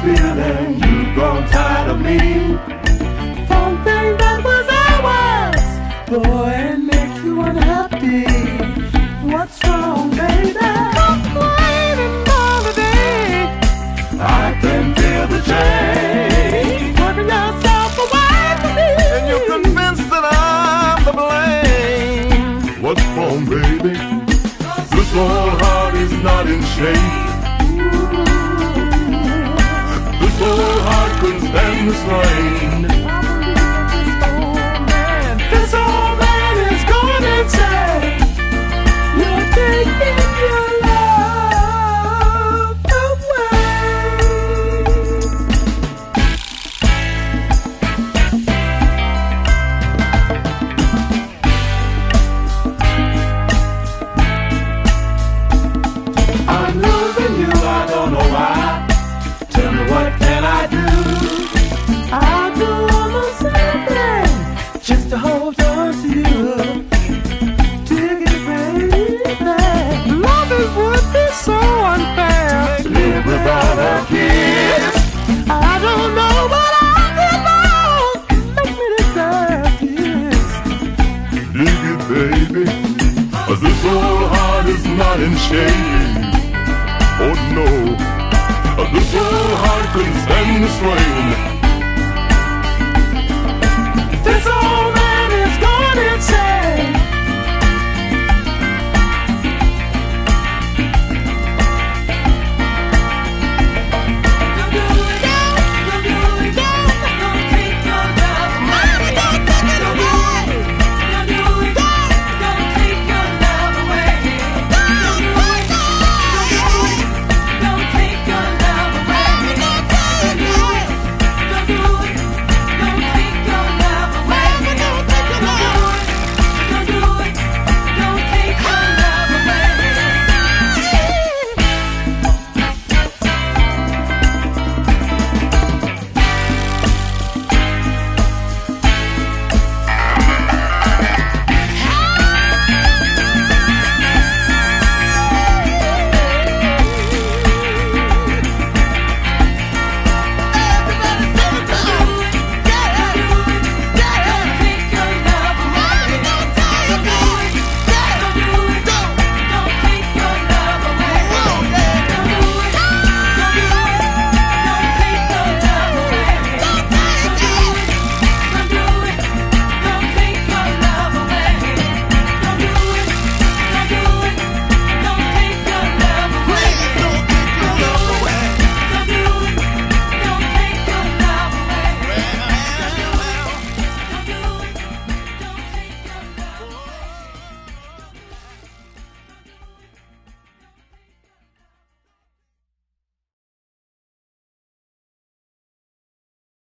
feeling you've grown tired of me. Something that was ours, boy, and makes you unhappy. What's wrong, baby? Complaining all the day. I can feel the change. Working yourself away from me, and you're convinced that I'm to blame. What's wrong, baby? This old heart is not in shape. This old heart couldn't stand the strain. This old man is going insane. You're taking your love away. I'm losing you, I don't know why. Tell me, what can I do? I'll do almost anything just to hold on to you. Dig it, baby. Loving would be so unfair to live without a kiss. I don't know what I did wrong. Make me deserve this. Dig it, baby. This old heart is not in shape. Oh no. This old heart couldn't stand the strain. This old